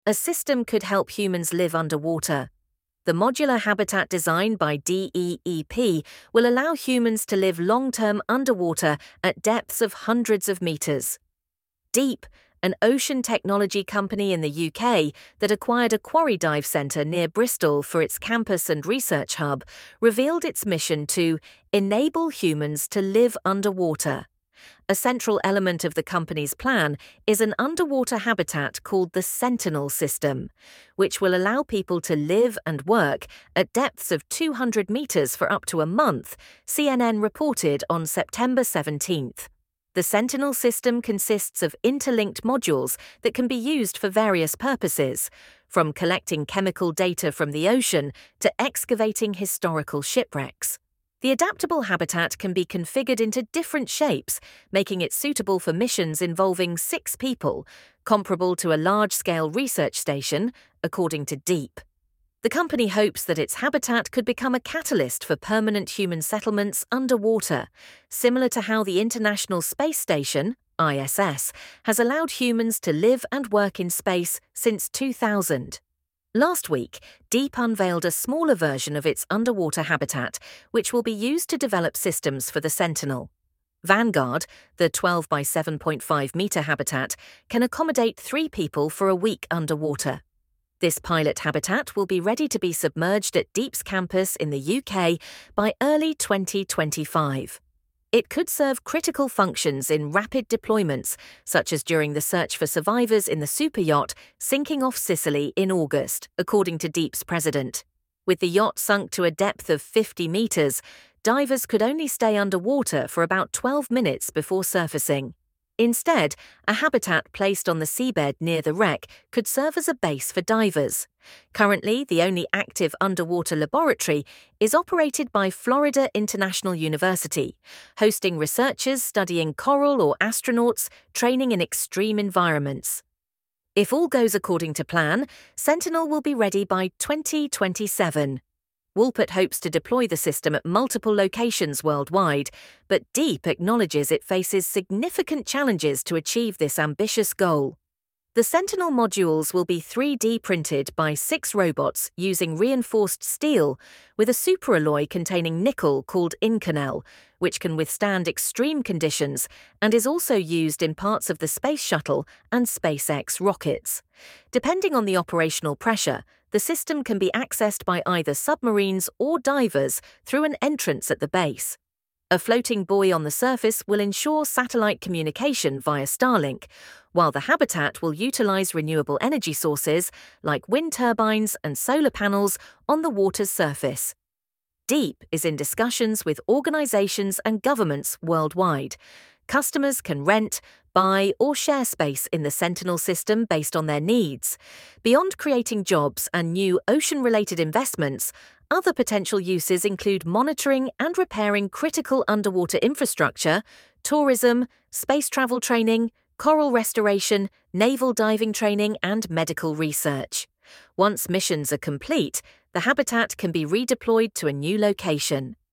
A system could help humans live underwater. The modular habitat design by DEEP will allow humans to live long-term underwater at depths of hundreds of meters. Deep, an ocean technology company in the UK that acquired a quarry dive centre near Bristol for its campus and research hub, revealed its mission to enable humans to live underwater. A central element of the company's plan is an underwater habitat called the Sentinel system, which will allow people to live and work at depths of 200 meters for up to a month, CNN reported on September 17th. The Sentinel system consists of interlinked modules that can be used for various purposes, from collecting chemical data from the ocean to excavating historical shipwrecks. The adaptable habitat can be configured into different shapes, making it suitable for missions involving 6 people, comparable to a large-scale research station, according to Deep. The company hopes that its habitat could become a catalyst for permanent human settlements underwater, similar to how the International Space Station, ISS, has allowed humans to live and work in space since 2000. Last week, Deep unveiled a smaller version of its underwater habitat, which will be used to develop systems for the Sentinel. Vanguard, the 12 by 7.5 meter habitat, can accommodate 3 people for a week underwater. This pilot habitat will be ready to be submerged at Deep's campus in the UK by early 2025. It could serve critical functions in rapid deployments, such as during the search for survivors in the superyacht sinking off Sicily in August, according to Deep's president. With the yacht sunk to a depth of 50 meters, divers could only stay underwater for about 12 minutes before surfacing. Instead, a habitat placed on the seabed near the wreck could serve as a base for divers. Currently, the only active underwater laboratory is operated by Florida International University, hosting researchers studying coral or astronauts training in extreme environments. If all goes according to plan, Sentinel will be ready by 2027. Woolpert hopes to deploy the system at multiple locations worldwide, but Deep acknowledges it faces significant challenges to achieve this ambitious goal. The Sentinel modules will be 3D printed by 6 robots using reinforced steel with a superalloy containing nickel called Inconel, which can withstand extreme conditions and is also used in parts of the Space Shuttle and SpaceX rockets. Depending on the operational pressure, the system can be accessed by either submarines or divers through an entrance at the base. A floating buoy on the surface will ensure satellite communication via Starlink, while the habitat will utilize renewable energy sources like wind turbines and solar panels on the water's surface. Deep is in discussions with organizations and governments worldwide. Customers can rent, buy, or share space in the Sentinel system based on their needs. Beyond creating jobs and new ocean-related investments, other potential uses include monitoring and repairing critical underwater infrastructure, tourism, space travel training, coral restoration, naval diving training, and medical research. Once missions are complete, the habitat can be redeployed to a new location.